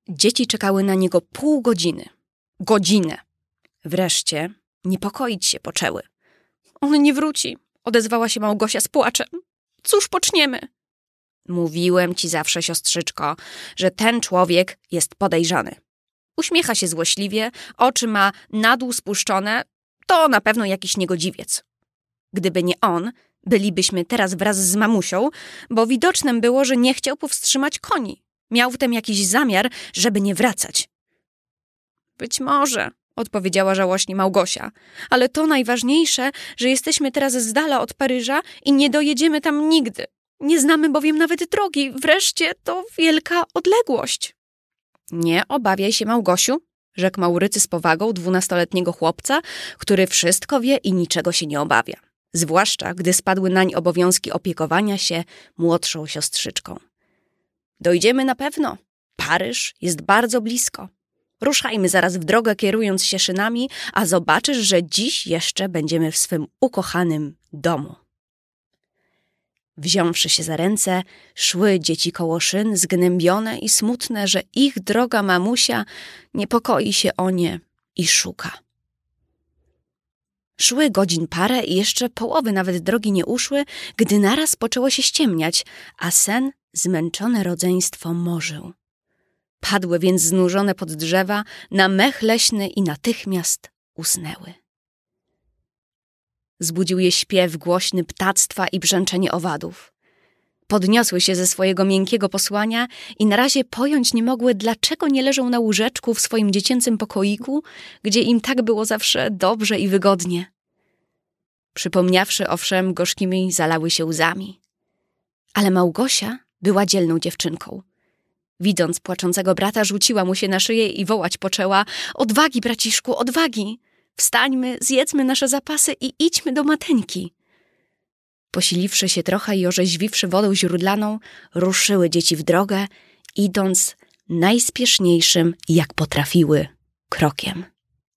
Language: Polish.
Dzieci czekały na niego pół godziny. Godzinę. Wreszcie niepokoić się poczęły. On nie wróci, odezwała się Małgosia z płaczem. Cóż poczniemy? Mówiłem ci zawsze, siostrzyczko, że ten człowiek jest podejrzany. Uśmiecha się złośliwie, oczy ma na dół spuszczone. To na pewno jakiś niegodziwiec. Gdyby nie on, bylibyśmy teraz wraz z mamusią, bo widocznem było, że nie chciał powstrzymać koni. Miał w tym jakiś zamiar, żeby nie wracać. Być może, odpowiedziała żałośnie Małgosia, ale to najważniejsze, że jesteśmy teraz z dala od Paryża i nie dojedziemy tam nigdy. Nie znamy bowiem nawet drogi. Wreszcie to wielka odległość. Nie obawiaj się, Małgosiu, rzekł Maurycy z powagą 12-letniego chłopca, który wszystko wie i niczego się nie obawia. Zwłaszcza, gdy spadły nań obowiązki opiekowania się młodszą siostrzyczką. Dojdziemy na pewno. Paryż jest bardzo blisko. Ruszajmy zaraz w drogę, kierując się szynami, a zobaczysz, że dziś jeszcze będziemy w swym ukochanym domu. Wziąwszy się za ręce, szły dzieci koło szyn, zgnębione i smutne, że ich droga mamusia niepokoi się o nie i szuka. Szły godzin parę i jeszcze połowy nawet drogi nie uszły, gdy naraz poczęło się ściemniać, a sen zmęczone rodzeństwo morzył. Padły więc znużone pod drzewa na mech leśny i natychmiast usnęły. Zbudził je śpiew głośny ptactwa i brzęczenie owadów. Podniosły się ze swojego miękkiego posłania i na razie pojąć nie mogły, dlaczego nie leżą na łóżeczku w swoim dziecięcym pokoiku, gdzie im tak było zawsze dobrze i wygodnie. Przypomniawszy owszem, gorzkimi zalały się łzami. Ale Małgosia była dzielną dziewczynką. Widząc płaczącego brata, rzuciła mu się na szyję i wołać poczęła: odwagi, braciszku, odwagi! Wstańmy, zjedzmy nasze zapasy i idźmy do mateńki. Posiliwszy się trochę i orzeźwiwszy wodą źródlaną, ruszyły dzieci w drogę, idąc najspieszniejszym, jak potrafiły, krokiem.